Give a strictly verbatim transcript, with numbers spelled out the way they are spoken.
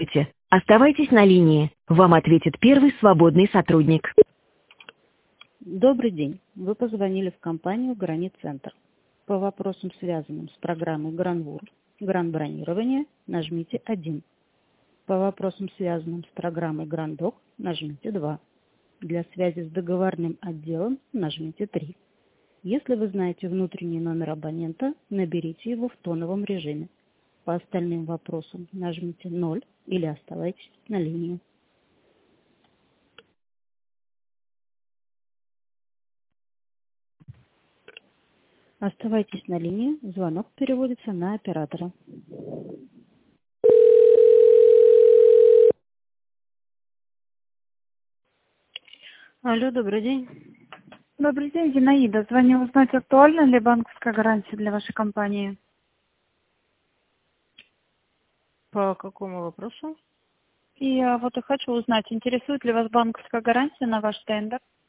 Здравствуйте. Оставайтесь на линии. Вам ответит первый свободный сотрудник. Добрый день. Вы позвонили в компанию «Гранит Центр». По вопросам, связанным с программой «Гранвур», «Гран-бронирование», нажмите один. По вопросам, связанным с программой «Грандок», нажмите два. Для связи с договорным отделом нажмите три. Если вы знаете внутренний номер абонента, наберите его в тоновом режиме. По остальным вопросам нажмите ноль или оставайтесь на линии. Оставайтесь на линии, звонок переводится на оператора. Алло, добрый день. Добрый день, Зинаида. Звоню узнать, актуальна ли банковская гарантия для вашей компании? По какому вопросу? И а, вот и хочу узнать, интересует ли вас банковская гарантия на ваш тендер?